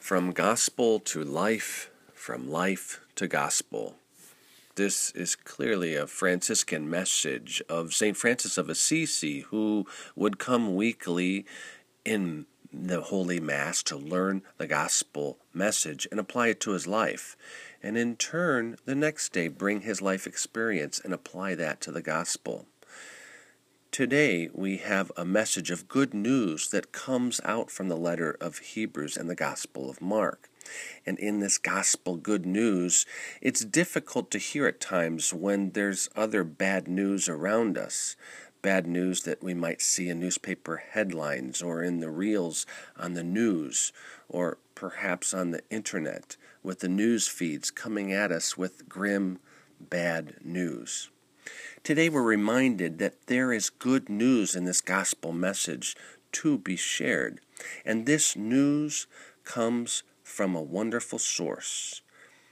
From gospel to life, from life to gospel. This is clearly a Franciscan message of St. Francis of Assisi, who would come weekly in the Holy Mass to learn the gospel message and apply it to his life, and in turn, the next day bring his life experience and apply that to the gospel. Today, we have a message of good news that comes out from the letter of Hebrews and the Gospel of Mark. And in this gospel good news, it's difficult to hear at times when there's other bad news around us. Bad news that we might see in newspaper headlines or in the reels on the news or perhaps on the internet with the news feeds coming at us with grim, bad news. Today we're reminded that there is good news in this gospel message to be shared. And this news comes from a wonderful source.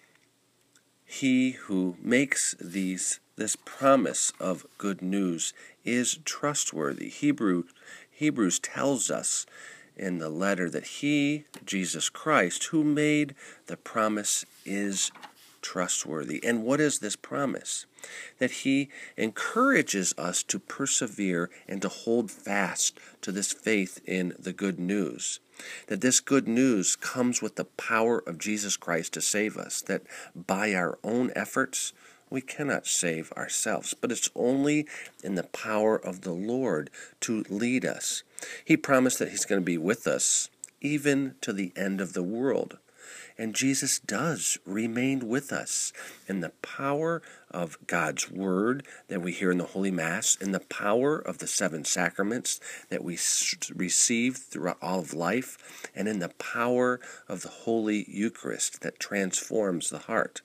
He who makes this promise of good news is trustworthy. Hebrews tells us in the letter that he, Jesus Christ, who made the promise, is trustworthy. And what is this promise? That he encourages us to persevere and to hold fast to this faith in the good news. That this good news comes with the power of Jesus Christ to save us. That by our own efforts, we cannot save ourselves, but it's only in the power of the Lord to lead us. He promised that he's going to be with us even to the end of the world. And Jesus does remain with us in the power of God's Word that we hear in the Holy Mass, in the power of the 7 sacraments that we receive throughout all of life, and in the power of the Holy Eucharist that transforms the heart.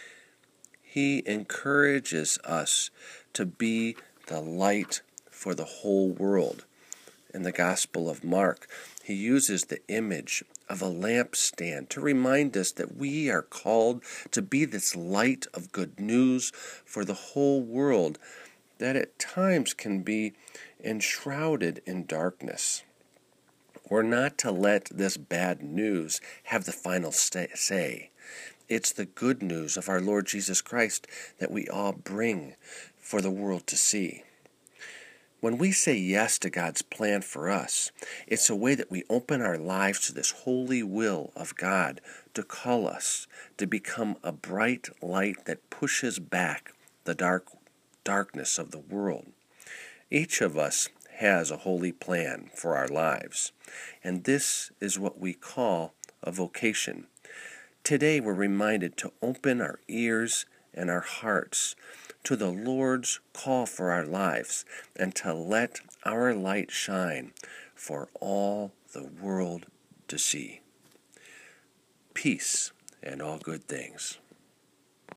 He encourages us to be the light for the whole world. In the Gospel of Mark, he uses the image of a lampstand to remind us that we are called to be this light of good news for the whole world that at times can be enshrouded in darkness. We're not to let this bad news have the final say. It's the good news of our Lord Jesus Christ that we all bring for the world to see. When we say yes to God's plan for us, it's a way that we open our lives to this holy will of God to call us to become a bright light that pushes back the darkness of the world. Each of us has a holy plan for our lives, and this is what we call a vocation. Today we're reminded to open our ears and our hearts to the Lord's call for our lives and to let our light shine for all the world to see. Peace and all good things.